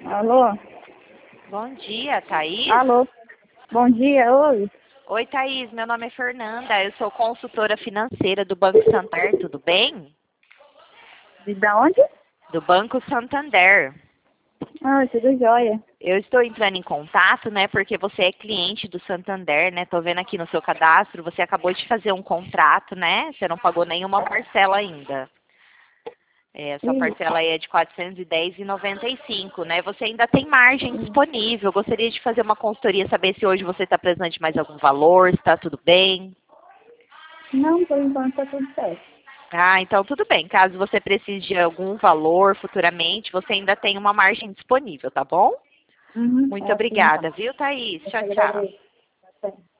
Alô? Bom dia, Thaís. Alô? Bom dia, oi. Oi, Thaís. Meu nome é Fernanda. Eu sou consultora financeira do Banco Santander. Tudo bem? Da onde? Do Banco Santander. Ah, tudo jóia. Eu estou entrando em contato, né, porque você é cliente do Santander, né? Tô vendo aqui no seu cadastro, você acabou de fazer um contrato, né? Você não pagou nenhuma parcela ainda. Sua Sim. parcela aí é de R$ 410,95, né? Você ainda tem margem disponível. Gostaria de fazer uma consultoria, saber se hoje você está precisando de mais algum valor, se está tudo bem. Não, por enquanto tá tudo certo. Ah, então tudo bem. Caso você precise de algum valor futuramente, você ainda tem uma margem disponível, tá bom? Uhum. Muito É assim então. obrigada, viu, Thaís? Eu te Tchau, tchau. agradeço. Até.